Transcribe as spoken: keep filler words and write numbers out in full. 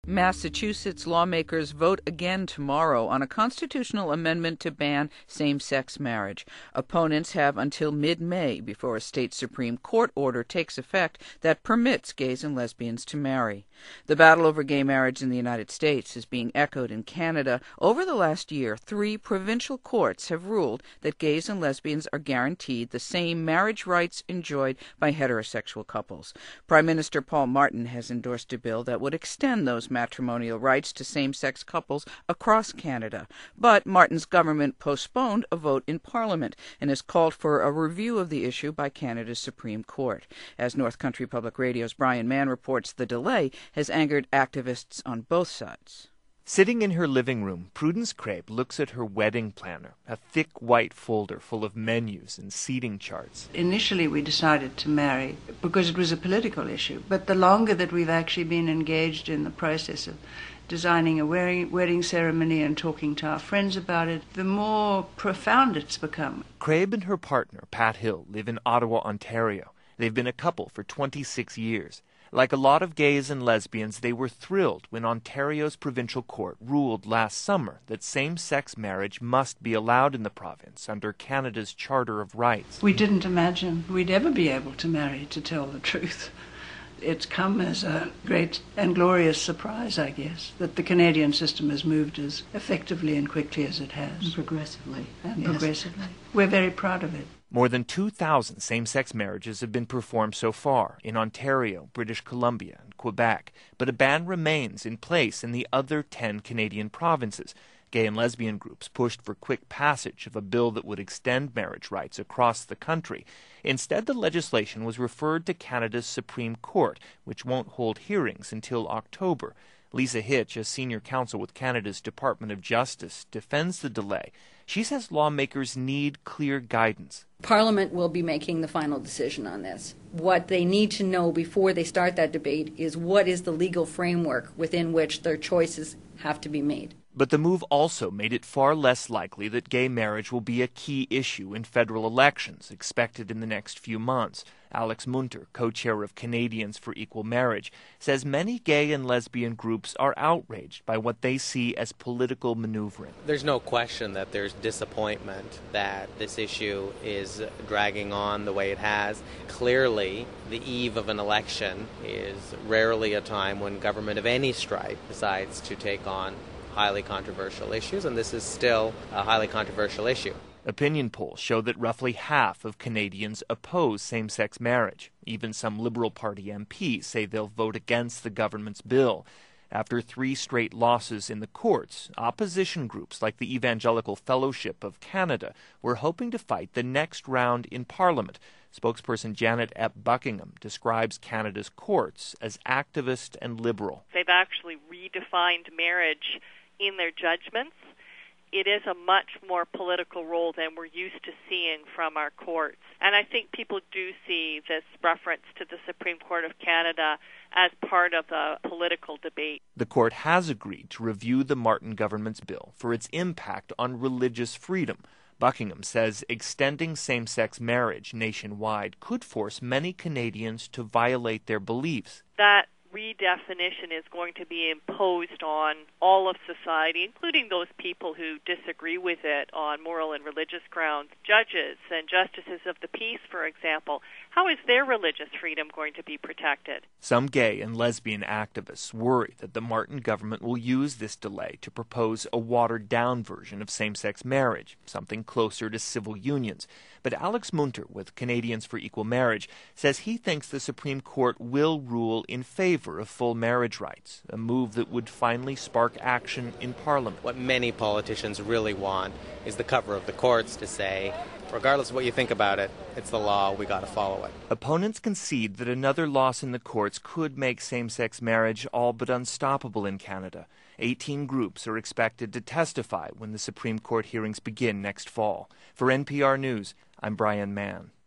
Massachusetts lawmakers vote again tomorrow on a constitutional amendment to ban same-sex marriage. Opponents have until mid-May before a state Supreme Court order takes effect that permits gays and lesbians to marry. The battle over gay marriage in the United States is being echoed in Canada. Over the last year, three provincial courts have ruled that gays and lesbians are guaranteed the same marriage rights enjoyed by heterosexual couples. Prime Minister Paul Martin has endorsed a bill that would extend those matrimonial rights to same-sex couples across Canada. But Martin's government postponed a vote in Parliament and has called for a review of the issue by Canada's Supreme Court. As North Country Public Radio's Brian Mann reports, the delay has angered activists on both sides. Sitting in her living room, Prudence Crabe looks at her wedding planner, a thick white folder full of menus and seating charts. Initially we decided to marry because it was a political issue, but the longer that we've actually been engaged in the process of designing a wedding, wedding ceremony and talking to our friends about it, the more profound it's become. Crabe and her partner, Pat Hill, live in Ottawa, Ontario. They've been a couple for twenty-six years. Like a lot of gays and lesbians, they were thrilled when Ontario's provincial court ruled last summer that same-sex marriage must be allowed in the province under Canada's Charter of Rights. We didn't imagine we'd ever be able to marry, to tell the truth. It's come as a great and glorious surprise, I guess, that the Canadian system has moved as effectively and quickly as it has. And progressively. And yes. progressively. We're very proud of it. More than two thousand same-sex marriages have been performed so far in Ontario, British Columbia, and Quebec, but a ban remains in place in the other ten Canadian provinces. Gay and lesbian groups pushed for quick passage of a bill that would extend marriage rights across the country. Instead, the legislation was referred to Canada's Supreme Court, which won't hold hearings until October. Lisa Hitch, a senior counsel with Canada's Department of Justice, defends the delay. She says lawmakers need clear guidance. Parliament will be making the final decision on this. What they need to know before they start that debate is what is the legal framework within which their choices have to be made. But the move also made it far less likely that gay marriage will be a key issue in federal elections expected in the next few months. Alex Munter, co-chair of Canadians for Equal Marriage, says many gay and lesbian groups are outraged by what they see as political maneuvering. There's no question that there's disappointment that this issue is dragging on the way it has. Clearly, the eve of an election is rarely a time when government of any stripe decides to take on highly controversial issues, and this is still a highly controversial issue. Opinion polls show that roughly half of Canadians oppose same-sex marriage. Even some Liberal Party M Ps say they'll vote against the government's bill. After three straight losses in the courts, opposition groups like the Evangelical Fellowship of Canada were hoping to fight the next round in Parliament. Spokesperson Janet Epp Buckingham describes Canada's courts as activist and liberal. They've actually redefined marriage in their judgments. It is a much more political role than we're used to seeing from our courts. And I think people do see this reference to the Supreme Court of Canada as part of the political debate. The court has agreed to review the Martin government's bill for its impact on religious freedom. Buckingham says extending same-sex marriage nationwide could force many Canadians to violate their beliefs. That redefinition is going to be imposed on all of society, including those people who disagree with it on moral and religious grounds. Judges and justices of the peace, for example, how is their religious freedom going to be protected? Some gay and lesbian activists worry that the Martin government will use this delay to propose a watered-down version of same-sex marriage, something closer to civil unions. But Alex Munter, with Canadians for Equal Marriage, says he thinks the Supreme Court will rule in favor of full marriage rights, a move that would finally spark action in Parliament. What many politicians really want is the cover of the courts to say, regardless of what you think about it, it's the law, we got to follow it. Opponents concede that another loss in the courts could make same-sex marriage all but unstoppable in Canada. Eighteen groups are expected to testify when the Supreme Court hearings begin next fall. For N P R News, I'm Brian Mann.